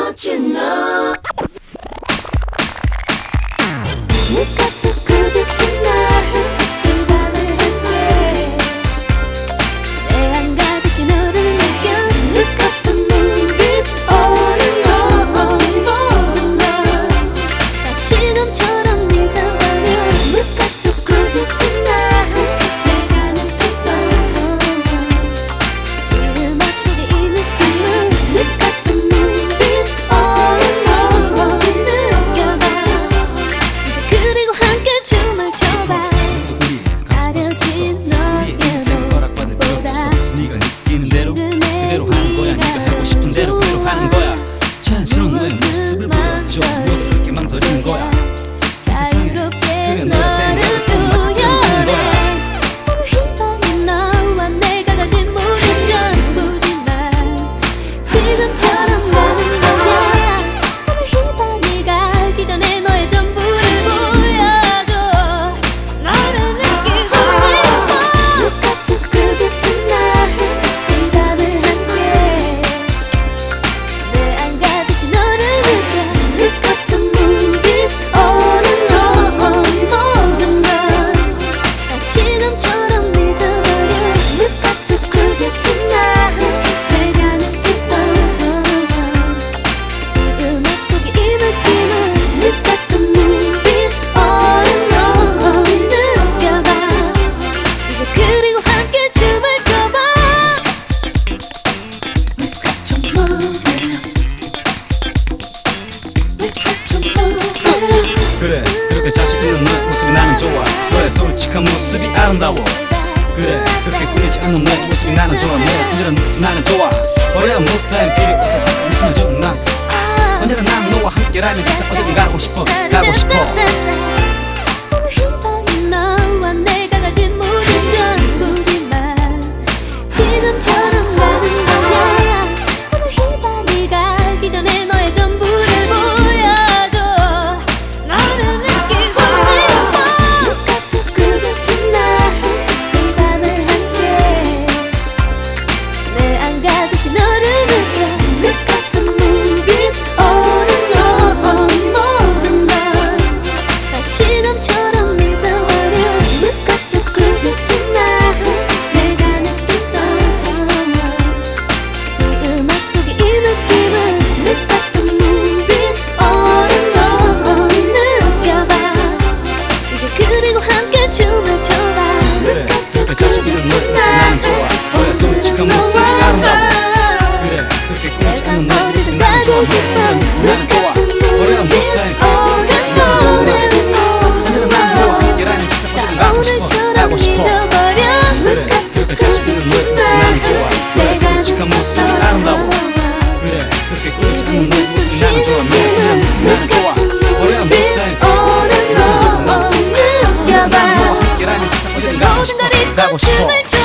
Don't you know? 네가 자꾸 비친 날 두 밤을 잠게 내 안가득히 너를 느껴 네 같은 눈빛 오는 너 모든 널다 지금처럼 잊어버려 네가 자꾸 비친 날 내가 느낀 너이 음악 속에 이 느낌은 네 같은 눈빛 오는 너 느껴봐 이제 그리고 함께 춤을 춰봐 가려진 너의 모습보다 네가 느끼는 대로 그대로 하는 거야. 네가 하고 싶은 대로 그대로 하는 거야. 자연스러운 너의 모습을 보여줘. 무엇을 그렇게 망설이는 거야. 이 세상에 그래 너의 생각을 꼭 맞춰 듣는 거야. 오늘 이 밤이 너와 내가 가진 모든 전부지만 지금처럼 나는 거야. 오늘 이 밤이 가기 전에 너의 전부를 보여줘. 너를 느끼고 싶어. 누가 자꾸 비친 날이 밤을 함께 내 안가득히 너를 느껴 네 같은 눈빛 오는 너 모든 걸다 지금처럼 잊어버려 네가 자꾸 비친 날 내가 느낀 너이 음악 속에 이 느낌은 네 같은 눈빛 오는 너 느껴봐 이제 그리고 함께 춤을 춰봐 네가 좀 모르게 네가 좀 모르게 그래 그렇게 자신 있는 너의 모습이 나는 좋아. 너의 솔직한 모습이 아름다워. 그래 그렇게 꾸리지 않는 너의 모습이 나는 좋아. 너의 순진한 눈빛이 나는 좋아. 어려운 모습 따윈 필요 없어. 살짝 웃으면 좋은 난 언제나 난 너와 함께라면 세상 어디든 가고 싶어 가고 싶어. 오늘 이 밤이 너와 내가 가진 모든 전부지만 지금처럼 나는 거야. 오늘 이 밤이 가기 전에 너의 전부를 보여줘. 너를 느끼고 싶어. 누가 자꾸 비친 날이 밤을 함께 내 안가득히 너를 느껴 네 같은 눈빛 오는 너 모든 걸다 지금처럼 잊어버려 네가 자꾸 비친 날 내가 느낀 너이 음악 속에 이 느낌은 네 같은 눈빛 오는 너 느껴봐 이제 그리고 함께 춤을 춰봐 그래 그렇게 자신 있는 너의 모습이 나는 좋아. 너의 솔직한 모습이 아름다워. 그래 그렇게 꾸리지 않는 너의 모습이 나는 좋아. 너의 순진한 눈빛이 나는 좋아. 어려운 모습 따윈 필요 없어. 살짝 웃으면 좋은 난 언제나 난 너와 함께라면 세상 어디든 가고 싶어 가고 싶어. 그래 그렇게 자신 있는 너의 모습이 나는 좋아. 너의 솔직한 모습이 아름다워. 그래 그렇게 꾸리지 않는 너의 모습이 나는 좋아. 너의 순진한 눈빛이 나는 좋아. 어려운 모습 따윈 필요 없어. 살짝 웃으면 좋은 난 언제나 난 너와 함께라면 세상 어디든 가고 싶어 가고 싶어.